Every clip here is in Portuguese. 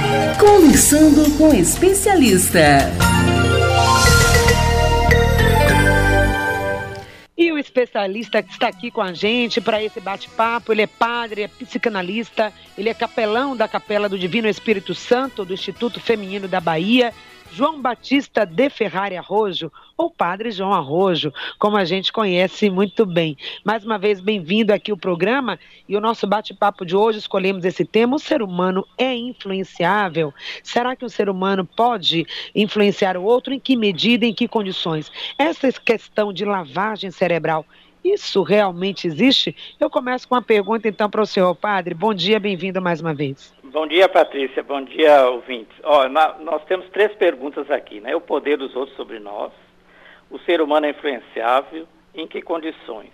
Conversando com especialista. E o especialista que está aqui com a gente para esse bate-papo, ele é padre, é psicanalista, ele é capelão da Capela do Divino Espírito Santo, do Instituto Feminino da Bahia, João Batista de Ferrari Arrojo, ou Padre João Arrojo, como a gente conhece muito bem. Mais uma vez, bem-vindo aqui ao programa, e o nosso bate-papo de hoje, escolhemos esse tema: o ser humano é influenciável? Será que o ser humano pode influenciar o outro? Em que medida, em que condições? Essa questão de lavagem cerebral, isso realmente existe? Eu começo com uma pergunta, então, para o senhor, padre. Bom dia, bem-vindo mais uma vez. Bom dia, Patrícia. Bom dia, ouvintes. Nós temos 3 perguntas aqui, né? O poder dos outros sobre nós, o ser humano é influenciável, em que condições?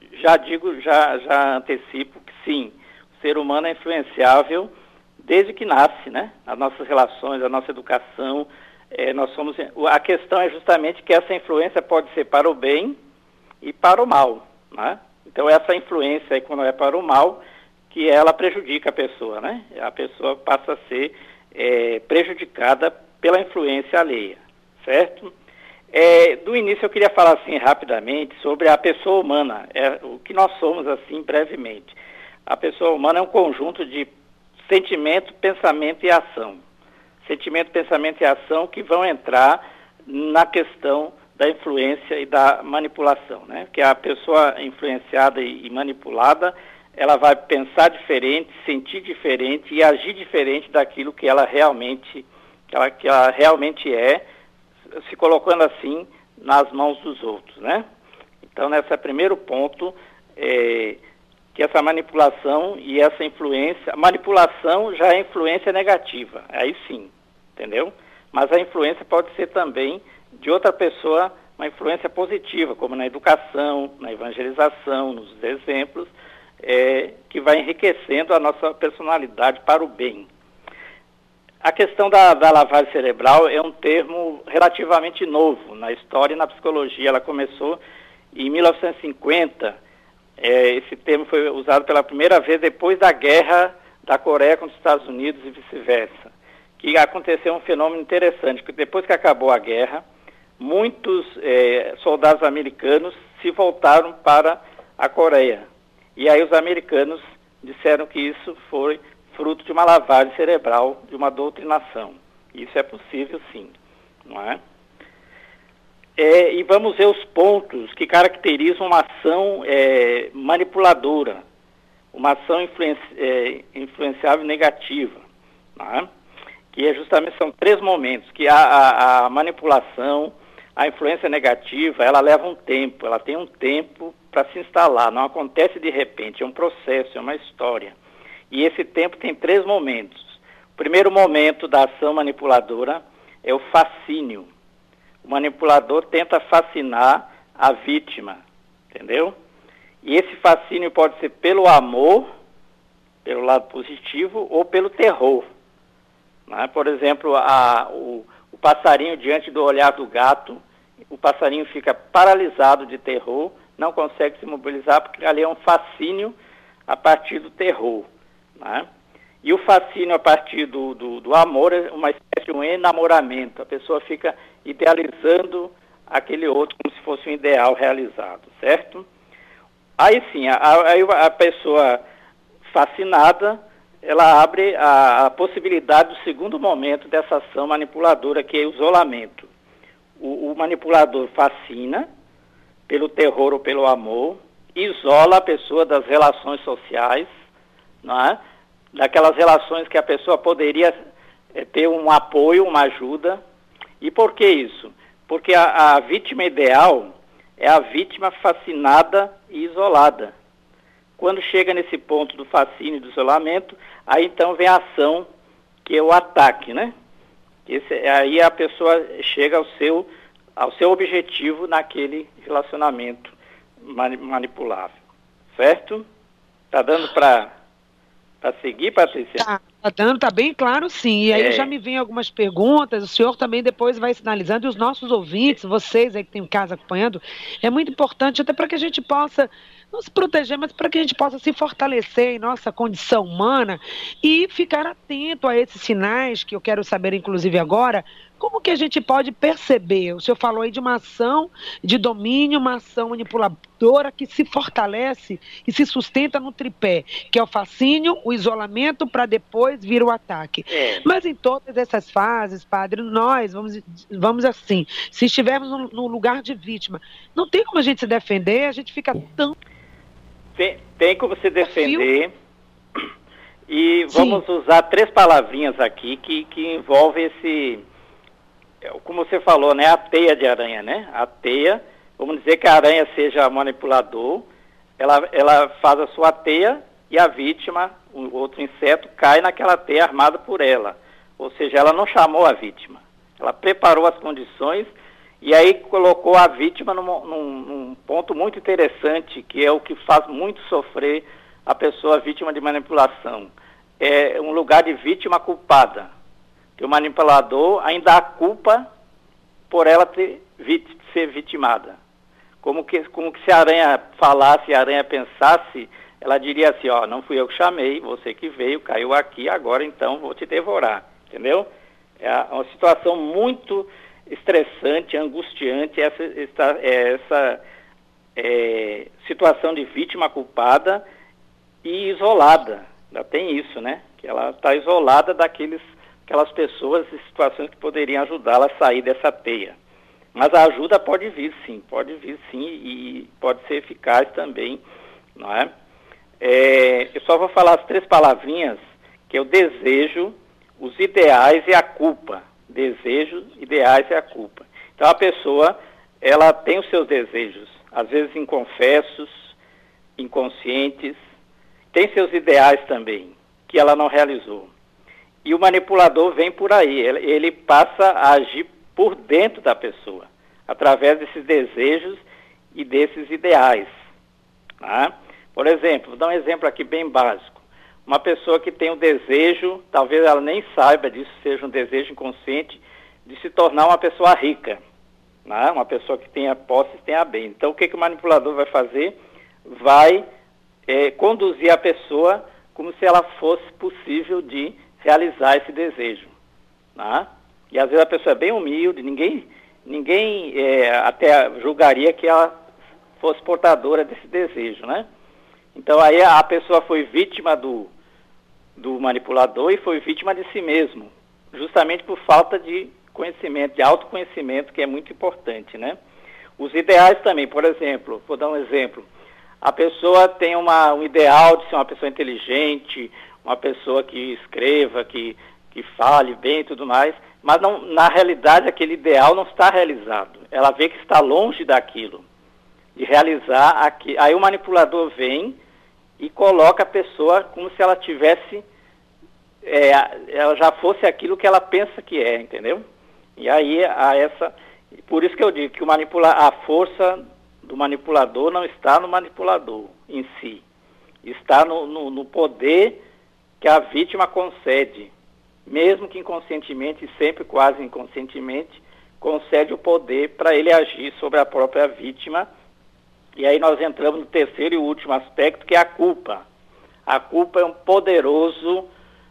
Já antecipo que sim, o ser humano é influenciável desde que nasce, né? As nossas relações, a nossa educação, a questão é justamente que essa influência pode ser para o bem e para o mal, né? Então essa influência aí, quando é para o mal, que ela prejudica a pessoa, né? A pessoa passa a ser prejudicada pela influência alheia, certo? Do início eu queria falar assim rapidamente sobre a pessoa humana, o que nós somos assim brevemente. A pessoa humana é um conjunto de sentimento, pensamento e ação. Sentimento, pensamento e ação que vão entrar na questão da influência e da manipulação, né? Que a pessoa influenciada e manipulada, ela vai pensar diferente, sentir diferente e agir diferente daquilo que ela realmente é, se colocando assim nas mãos dos outros, né? Então, nesse é o primeiro ponto, que essa manipulação e essa influência, a manipulação já é influência negativa, aí sim, entendeu? Mas a influência pode ser também de outra pessoa, uma influência positiva, como na educação, na evangelização, nos exemplos, que vai enriquecendo a nossa personalidade para o bem. A questão da lavagem cerebral é um termo relativamente novo na história e na psicologia. Ela começou em 1950. Esse termo foi usado pela primeira vez depois da guerra da Coreia com os Estados Unidos e vice-versa. Que aconteceu um fenômeno interessante, que depois que acabou a guerra, muitos soldados americanos se voltaram para a Coreia. E aí os americanos disseram que isso foi fruto de uma lavagem cerebral, de uma doutrinação. Isso é possível, sim, não é? E vamos ver os pontos que caracterizam uma ação manipuladora, uma ação influenciável negativa, não é? Que justamente são 3 momentos, que a manipulação, a influência negativa, ela leva um tempo, ela tem um tempo para se instalar, não acontece de repente, é um processo, é uma história. E esse tempo tem 3 momentos. O primeiro momento da ação manipuladora é o fascínio. O manipulador tenta fascinar a vítima, entendeu? E esse fascínio pode ser pelo amor, pelo lado positivo, ou pelo terror. Né? Por exemplo, o passarinho diante do olhar do gato, o passarinho fica paralisado de terror, não consegue se mobilizar, porque ali é um fascínio a partir do terror. Né? E o fascínio a partir do amor é uma espécie de um enamoramento. A pessoa fica idealizando aquele outro como se fosse um ideal realizado, certo? Aí sim, a pessoa fascinada, ela abre a possibilidade do segundo momento dessa ação manipuladora, que é o isolamento. O manipulador fascina pelo terror ou pelo amor, isola a pessoa das relações sociais, não é? Daquelas relações que a pessoa poderia ter um apoio, uma ajuda. E por que isso? Porque a vítima ideal é a vítima fascinada e isolada. Quando chega nesse ponto do fascínio e do isolamento, aí então vem a ação, que é o ataque, né? Aí a pessoa chega ao seu objetivo naquele relacionamento manipulável, certo? Tá dando para seguir, Patrícia? Tá dando, tá bem claro, sim. E aí já me vem algumas perguntas, o senhor também depois vai sinalizando, e os nossos ouvintes, vocês aí que estão em casa acompanhando, é muito importante até para que a gente possa não se proteger, mas para que a gente possa se fortalecer em nossa condição humana e ficar atento a esses sinais, que eu quero saber, inclusive agora, como que a gente pode perceber? O senhor falou aí de uma ação de domínio, uma ação manipuladora que se fortalece e se sustenta no tripé, que é o fascínio, o isolamento, para depois vir o ataque. Mas em todas essas fases, padre, nós, vamos assim, se estivermos no lugar de vítima, não tem como a gente se defender, a gente fica tão... Tem como se defender, e vamos usar 3 palavrinhas aqui que envolvem esse... Como você falou, né? A teia de aranha, né? A teia, vamos dizer que a aranha seja manipulador, ela faz a sua teia e a vítima, o outro inseto, cai naquela teia armada por ela. Ou seja, ela não chamou a vítima. Ela preparou as condições e aí colocou a vítima num ponto muito interessante, que é o que faz muito sofrer a pessoa vítima de manipulação. É um lugar de vítima culpada. Que o manipulador ainda há culpa por ela ser vitimada. Como que se a aranha falasse, a aranha pensasse, ela diria assim, ó, não fui eu que chamei, você que veio, caiu aqui, agora então vou te devorar, entendeu? É uma situação muito estressante, angustiante, essa situação de vítima culpada e isolada. Ainda tem isso, né? Que ela está isolada aquelas pessoas e situações que poderiam ajudá-la a sair dessa teia. Mas a ajuda pode vir sim, e pode ser eficaz também, não é? Eu só vou falar as 3 palavrinhas, que é o desejo, os ideais e a culpa. Desejo, ideais e a culpa. Então a pessoa, ela tem os seus desejos, às vezes inconfessos, inconscientes, tem seus ideais também, que ela não realizou. E o manipulador vem por aí, ele passa a agir por dentro da pessoa, através desses desejos e desses ideais. Tá? Por exemplo, vou dar um exemplo aqui bem básico. Uma pessoa que tem um desejo, talvez ela nem saiba disso, seja um desejo inconsciente, de se tornar uma pessoa rica. Né? Uma pessoa que tenha posse e tenha bem. Então, o que o manipulador vai fazer? Vai conduzir a pessoa como se ela fosse possível de realizar esse desejo, né? E às vezes a pessoa é bem humilde, ninguém até julgaria que ela fosse portadora desse desejo, né? Então aí a pessoa foi vítima do manipulador e foi vítima de si mesmo, justamente por falta de conhecimento, de autoconhecimento, que é muito importante, né? Os ideais também, por exemplo, vou dar um exemplo, a pessoa tem um ideal de ser uma pessoa inteligente, uma pessoa que escreva, que fale bem e tudo mais, mas não, na realidade aquele ideal não está realizado. Ela vê que está longe daquilo, de realizar aquilo. Aí o manipulador vem e coloca a pessoa como se ela tivesse, ela já fosse aquilo que ela pensa que é, entendeu? E aí por isso que eu digo que a força do manipulador não está no manipulador em si, está no poder que a vítima concede, mesmo que inconscientemente, sempre quase inconscientemente, concede o poder para ele agir sobre a própria vítima. E aí nós entramos no terceiro e último aspecto, que é a culpa. A culpa é um poderoso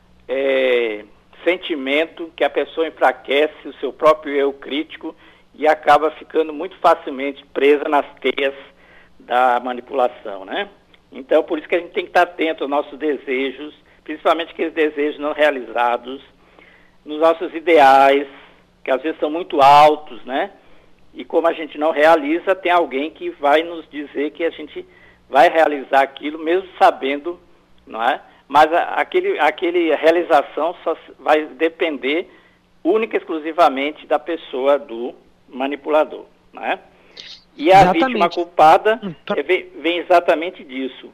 sentimento que a pessoa enfraquece o seu próprio eu crítico e acaba ficando muito facilmente presa nas teias da manipulação, né? Então, por isso que a gente tem que estar atento aos nossos desejos, principalmente aqueles desejos não realizados, nos nossos ideais, que às vezes são muito altos, né? E como a gente não realiza, tem alguém que vai nos dizer que a gente vai realizar aquilo, mesmo sabendo, não é? Mas aquele realização só vai depender única e exclusivamente da pessoa do manipulador, né? E a vítima culpada vem exatamente disso.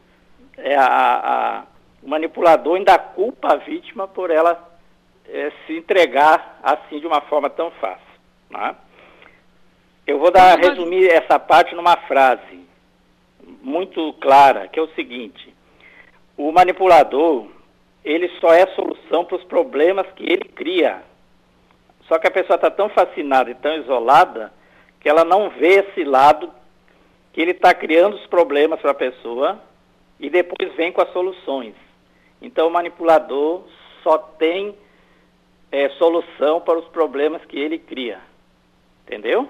O manipulador ainda culpa a vítima por ela se entregar assim de uma forma tão fácil, né? Eu vou resumir essa parte numa frase muito clara, que é o seguinte: o manipulador, ele só é a solução para os problemas que ele cria. Só que a pessoa está tão fascinada e tão isolada que ela não vê esse lado que ele está criando os problemas para a pessoa e depois vem com as soluções. Então, o manipulador só tem solução para os problemas que ele cria. Entendeu?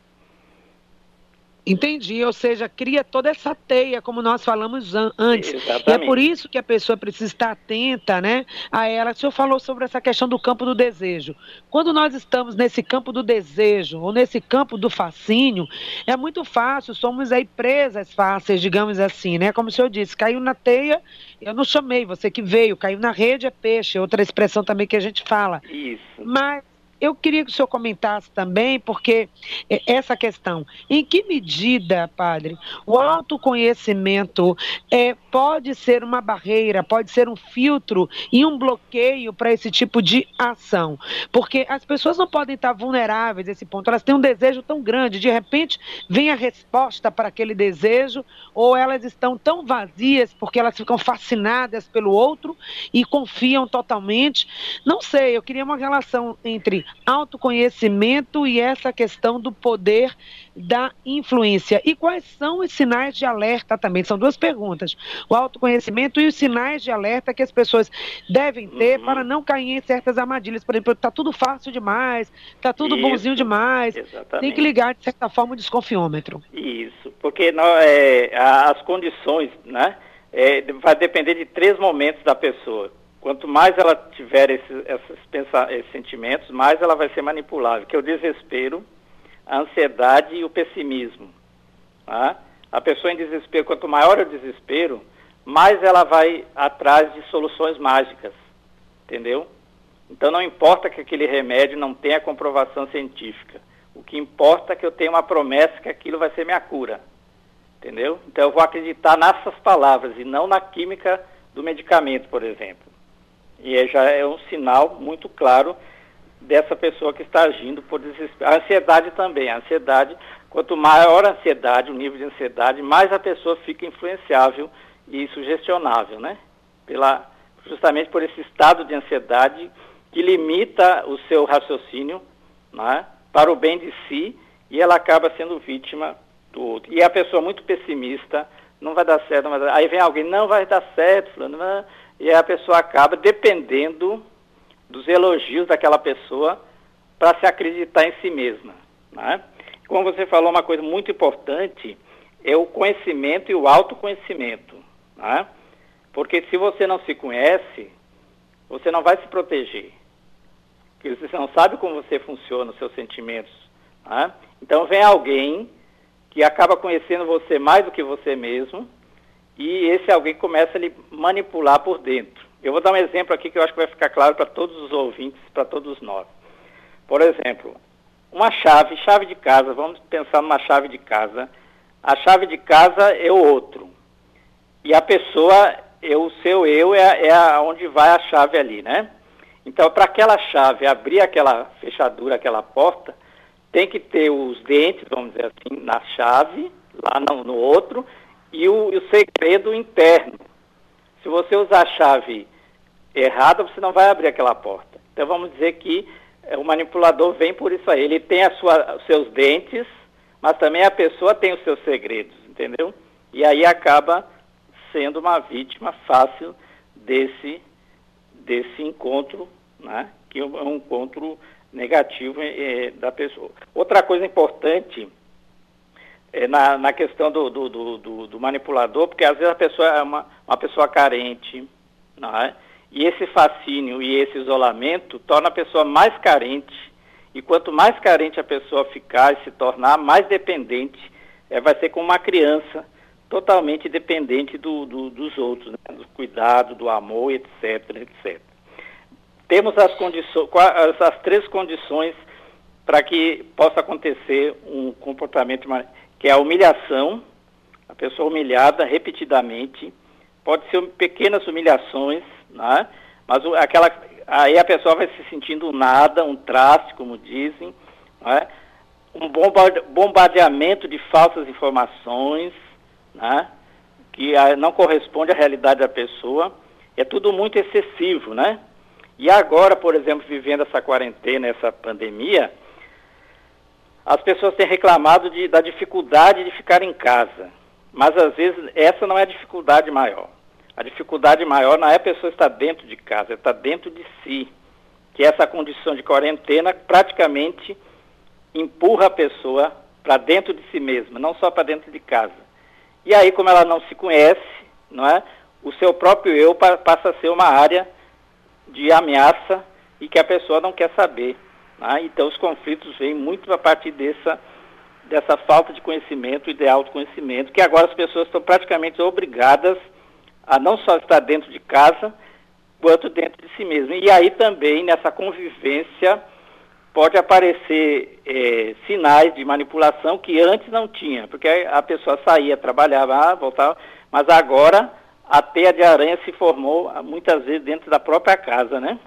Entendi, ou seja, cria toda essa teia, como nós falamos antes. Exatamente. E é por isso que a pessoa precisa estar atenta, né, a ela. O senhor falou sobre essa questão do campo do desejo. Quando nós estamos nesse campo do desejo, ou nesse campo do fascínio, é muito fácil, somos aí presas fáceis, digamos assim, né? Como o senhor disse, caiu na teia, eu não chamei, você que veio, caiu na rede é peixe, outra expressão também que a gente fala. Isso. Mas eu queria que o senhor comentasse também, porque essa questão, em que medida, padre, o autoconhecimento pode ser uma barreira, pode ser um filtro e um bloqueio para esse tipo de ação? Porque as pessoas não podem estar vulneráveis a esse ponto, elas têm um desejo tão grande, de repente vem a resposta para aquele desejo, ou elas estão tão vazias porque elas ficam fascinadas pelo outro e confiam totalmente. Não sei, eu queria uma relação entre autoconhecimento e essa questão do poder da influência. E quais são os sinais de alerta também? São duas perguntas. O autoconhecimento e os sinais de alerta que as pessoas devem ter para não cair em certas armadilhas. Por exemplo, está tudo fácil demais, está tudo bonzinho demais. Exatamente. Tem que ligar, de certa forma, o desconfiômetro. Isso, porque as condições, né, vai depender de 3 momentos da pessoa. Quanto mais ela tiver esses sentimentos, mais ela vai ser manipulável, que é o desespero, a ansiedade e o pessimismo. Tá? A pessoa em desespero, quanto maior é o desespero, mais ela vai atrás de soluções mágicas, entendeu? Então não importa que aquele remédio não tenha comprovação científica, o que importa é que eu tenha uma promessa que aquilo vai ser minha cura, entendeu? Então eu vou acreditar nessas palavras e não na química do medicamento, por exemplo. E já é um sinal muito claro dessa pessoa que está agindo por desespero. A ansiedade também. A ansiedade, quanto maior a ansiedade, o nível de ansiedade, mais a pessoa fica influenciável e sugestionável, né? Justamente por esse estado de ansiedade que limita o seu raciocínio, né, para o bem de si, e ela acaba sendo vítima do outro. E a pessoa muito pessimista, não vai dar certo, não vai dar... Aí vem alguém, não vai dar certo, fulano, não... E a pessoa acaba dependendo dos elogios daquela pessoa para se acreditar em si mesma. Né? Como você falou, uma coisa muito importante é o conhecimento e o autoconhecimento. Né? Porque se você não se conhece, você não vai se proteger. Porque você não sabe como você funciona, os seus sentimentos. Né? Então vem alguém que acaba conhecendo você mais do que você mesmo, e esse alguém começa a lhe manipular por dentro. Eu vou dar um exemplo aqui que eu acho que vai ficar claro para todos os ouvintes, para todos nós. Por exemplo, uma chave de casa, vamos pensar numa chave de casa. A chave de casa é o outro. E a pessoa, o seu eu, é onde vai a chave ali, né? Então, para aquela chave abrir aquela fechadura, aquela porta, tem que ter os dentes, vamos dizer assim, na chave, lá no outro, e o segredo interno. Se você usar a chave errada, você não vai abrir aquela porta. Então vamos dizer que o manipulador vem por isso aí. Ele tem os seus dentes, mas também a pessoa tem os seus segredos, entendeu? E aí acaba sendo uma vítima fácil desse encontro, né? Que é um encontro negativo da pessoa. Outra coisa importante na questão do manipulador, porque às vezes a pessoa é uma pessoa carente, não é? E esse fascínio e esse isolamento torna a pessoa mais carente, e quanto mais carente a pessoa ficar e se tornar, mais dependente, vai ser como uma criança, totalmente dependente dos outros, né? Do cuidado, do amor, etc, etc. Temos as 3 condições para que possa acontecer um comportamento, que é a humilhação, a pessoa humilhada repetidamente, pode ser pequenas humilhações, né? Mas aí a pessoa vai se sentindo nada, um traste, como dizem, né? Um bombardeamento de falsas informações, né? Que não corresponde à realidade da pessoa, é tudo muito excessivo, né? E agora, por exemplo, vivendo essa quarentena, essa pandemia, As pessoas têm reclamado da dificuldade de ficar em casa, mas às vezes essa não é a dificuldade maior. A dificuldade maior não é a pessoa estar dentro de casa, é estar dentro de si, que essa condição de quarentena praticamente empurra a pessoa para dentro de si mesma, não só para dentro de casa. E aí, como ela não se conhece, não é? O seu próprio eu passa a ser uma área de ameaça e que a pessoa não quer saber. Né? Então, os conflitos vêm muito a partir dessa falta de conhecimento e de autoconhecimento, que agora as pessoas estão praticamente obrigadas a não só estar dentro de casa, quanto dentro de si mesmo. E aí também, nessa convivência, pode aparecer sinais de manipulação que antes não tinha, porque a pessoa saía, trabalhava, voltava, mas agora a teia de aranha se formou muitas vezes dentro da própria casa, né?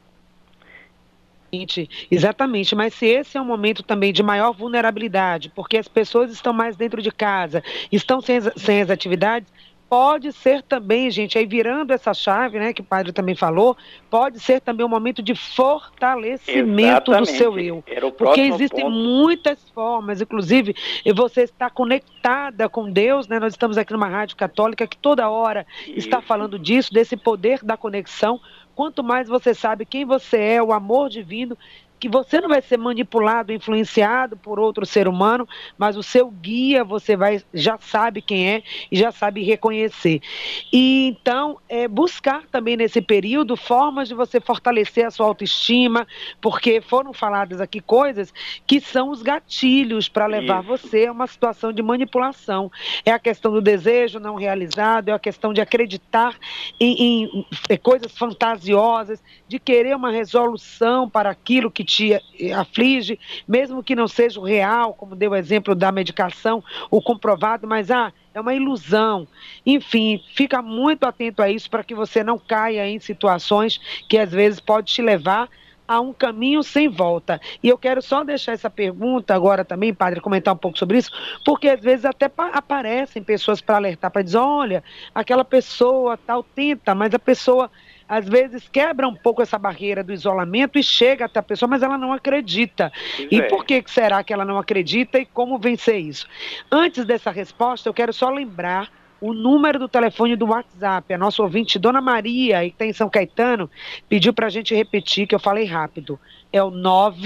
Exatamente, mas se esse é um momento também de maior vulnerabilidade, porque as pessoas estão mais dentro de casa, estão sem as atividades, pode ser também, gente, aí virando essa chave, né, que o padre também falou, pode ser também um momento de fortalecimento do seu eu. Porque existem muitas formas, inclusive, você está conectada com Deus, né? Nós estamos aqui numa rádio católica que toda hora está falando disso, desse poder da conexão. Quanto mais você sabe quem você é, o amor divino, que você não vai ser manipulado, influenciado por outro ser humano, mas o seu guia você já sabe quem é e já sabe reconhecer. E então, buscar também nesse período formas de você fortalecer a sua autoestima, porque foram faladas aqui coisas que são os gatilhos para levar você a uma situação de manipulação. É a questão do desejo não realizado, é a questão de acreditar em coisas fantasiosas, de querer uma resolução para aquilo que te aflige, mesmo que não seja o real, como deu o exemplo da medicação, o comprovado, mas é uma ilusão. Enfim, fica muito atento a isso para que você não caia em situações que às vezes pode te levar a um caminho sem volta. E eu quero só deixar essa pergunta agora também, padre, comentar um pouco sobre isso, porque às vezes até aparecem pessoas para alertar, para dizer, olha, aquela pessoa tal tenta, mas a pessoa às vezes quebra um pouco essa barreira do isolamento e chega até a pessoa, mas ela não acredita. E por que será que ela não acredita e como vencer isso? Antes dessa resposta, eu quero só lembrar o número do telefone do WhatsApp. A nossa ouvinte, Dona Maria, que está em São Caetano, pediu para a gente repetir, que eu falei rápido. É o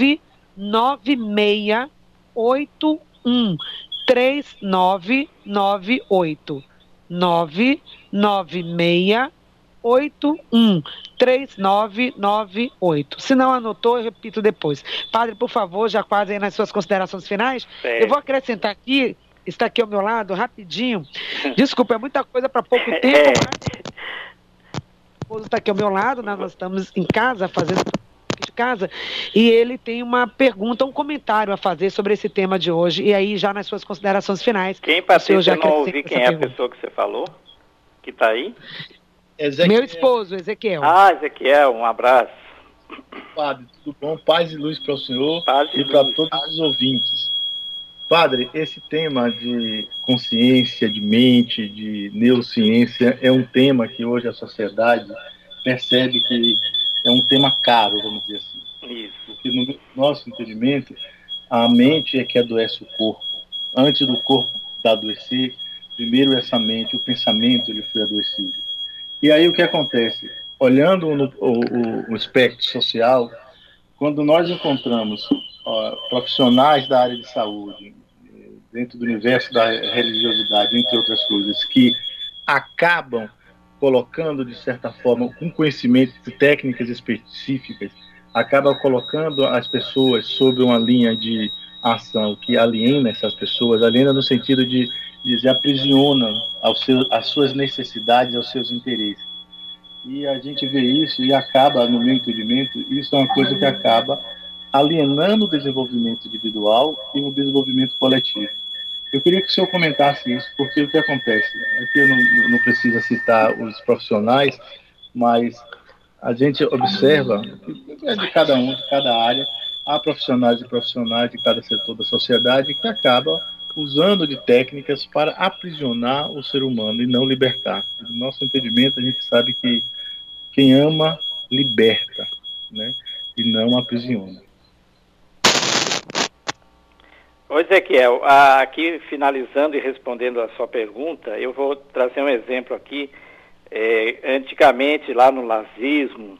996813998. 996813998. Se não anotou, eu repito depois. Padre, por favor, já quase aí nas suas considerações finais, eu vou acrescentar aqui, está aqui ao meu lado, rapidinho. Desculpa, é muita coisa para pouco tempo, mas o esposo está aqui ao meu lado, nós estamos em casa, fazendo de casa, e ele tem uma pergunta, um comentário a fazer sobre esse tema de hoje, e aí já nas suas considerações finais. Quem, Patrícia, eu não ouvi quem é a pessoa que você falou, que está aí? Ezequiel. Meu esposo, Ezequiel. Ezequiel, um abraço. Padre, tudo bom? Paz e luz para o senhor e para todos os ouvintes. Padre, esse tema de consciência, de mente, de neurociência é um tema que hoje a sociedade percebe que é um tema caro, vamos dizer assim. Isso. Porque no nosso entendimento, a mente é que adoece o corpo. Antes do corpo adoecer, primeiro essa mente, o pensamento, ele foi adoecido. E aí o que acontece? Olhando o espectro social, quando nós encontramos profissionais da área de saúde, dentro do universo da religiosidade, entre outras coisas, que acabam colocando, de certa forma, com conhecimento de técnicas específicas, acabam colocando as pessoas sobre uma linha de ação que aliena essas pessoas, aliena no sentido de dizer, aprisiona as suas necessidades, aos seus interesses. E a gente vê isso e acaba, no meu entendimento, isso é uma coisa que acaba alienando o desenvolvimento individual e o desenvolvimento coletivo. Eu queria que o senhor comentasse isso, porque o que acontece? Aqui eu não preciso citar os profissionais, mas a gente observa, é de cada um, de cada área, há profissionais e profissionais de cada setor da sociedade que acabam usando de técnicas para aprisionar o ser humano e não libertar. No nosso entendimento, a gente sabe que quem ama, liberta, né? E não aprisiona. Oi, Ezequiel, aqui finalizando e respondendo a sua pergunta, eu vou trazer um exemplo aqui. Antigamente, lá no nazismo,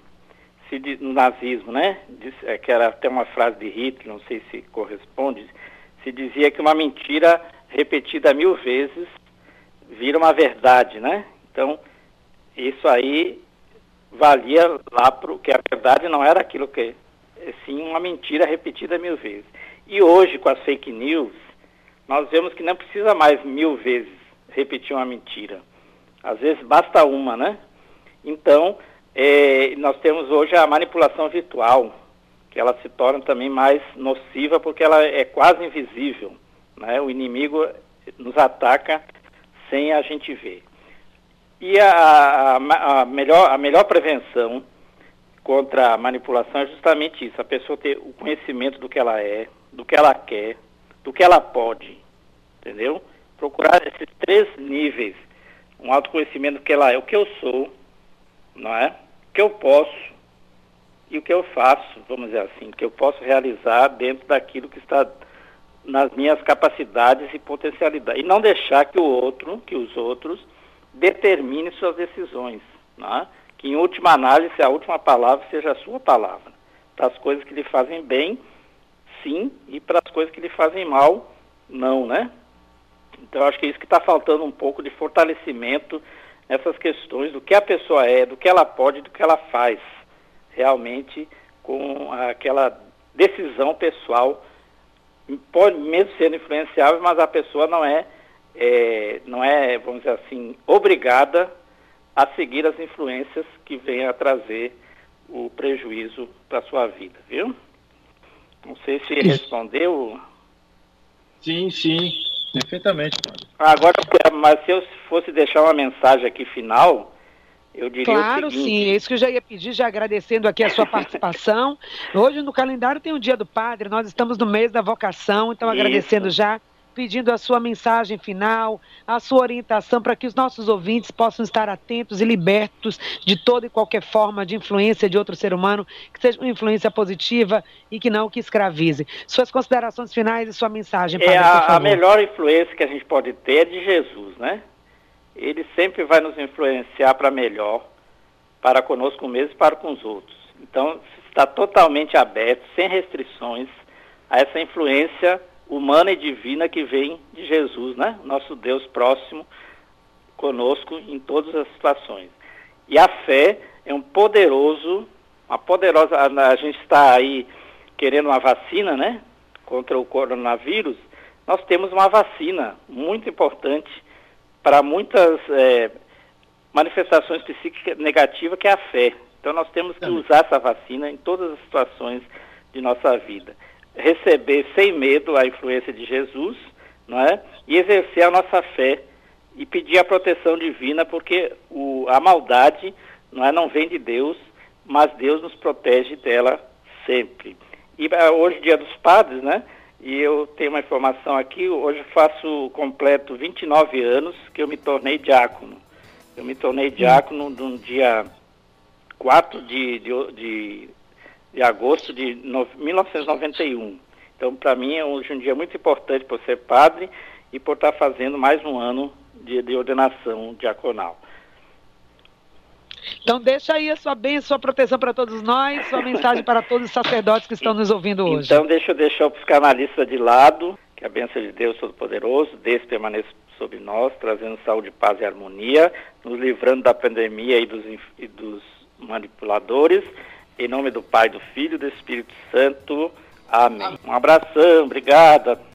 né, que era até uma frase de Hitler, não sei se corresponde, se dizia que uma mentira repetida 1000 vezes vira uma verdade, né? Então, isso aí valia lá que a verdade não era aquilo que é, sim uma mentira repetida 1000 vezes. E hoje, com as fake news, nós vemos que não precisa mais 1000 vezes repetir uma mentira. Às vezes basta uma, né? Então, nós temos hoje a manipulação virtual, que ela se torna também mais nociva porque ela é quase invisível, né? O inimigo nos ataca sem a gente ver. E a melhor prevenção contra a manipulação é justamente isso, a pessoa ter o conhecimento do que ela é, do que ela quer, do que ela pode, entendeu? Procurar esses 3 níveis, um autoconhecimento do que ela é, o que eu sou, não é? O que eu posso e o que eu faço, vamos dizer assim, o que eu posso realizar dentro daquilo que está nas minhas capacidades e potencialidades. E não deixar que os outros determinem suas decisões, não é? Que em última análise a última palavra seja a sua palavra. Para as coisas que lhe fazem bem, sim, e para as coisas que lhe fazem mal, não, né? Então, acho que é isso que está faltando um pouco de fortalecimento nessas questões do que a pessoa é, do que ela pode, do que ela faz, realmente com aquela decisão pessoal, pode mesmo ser influenciável, mas a pessoa não é, vamos dizer assim, obrigada a seguir as influências que venham a trazer o prejuízo para a sua vida, viu? Não sei se respondeu. Sim, perfeitamente. Agora, mas se eu fosse deixar uma mensagem aqui final, eu diria claro, o seguinte... sim, é isso que eu já ia pedir, já agradecendo aqui a sua participação. Hoje no calendário tem o Dia do Padre, nós estamos no mês da vocação, então agradecendo já, pedindo a sua mensagem final, a sua orientação para que os nossos ouvintes possam estar atentos e libertos de toda e qualquer forma de influência de outro ser humano, que seja uma influência positiva e que não que escravize. Suas considerações finais e sua mensagem, Padre, por favor. A melhor influência que a gente pode ter é de Jesus, né? Ele sempre vai nos influenciar para melhor, para conosco mesmo e para com os outros. Então, está totalmente aberto, sem restrições, a essa influência humana e divina que vem de Jesus, né? Nosso Deus próximo conosco em todas as situações. E a fé é uma poderosa, a gente está aí querendo uma vacina, né? Contra o coronavírus. Nós temos uma vacina muito importante para muitas manifestações psíquicas negativas, que é a fé. Então nós temos que usar essa vacina em todas as situações de nossa vida. Receber sem medo a influência de Jesus, não é? E exercer a nossa fé e pedir a proteção divina, porque a maldade não vem de Deus, mas Deus nos protege dela sempre. E hoje, Dia dos Padres, né? E eu tenho uma informação aqui, hoje completo 29 anos que eu me tornei diácono. Eu me tornei diácono no dia 4 de agosto de 1991. Então, para mim, é hoje um dia muito importante por ser padre e por estar fazendo mais um ano de ordenação diaconal. Então, deixa aí a sua bênção, sua proteção para todos nós, sua mensagem para todos os sacerdotes que estão nos ouvindo hoje. Então, deixa eu deixar o psicanalista de lado, que a bênção de Deus Todo-Poderoso desça e permaneça sobre nós, trazendo saúde, paz e harmonia, nos livrando da pandemia e dos manipuladores. Em nome do Pai, do Filho e do Espírito Santo. Amém. Um abração, obrigada.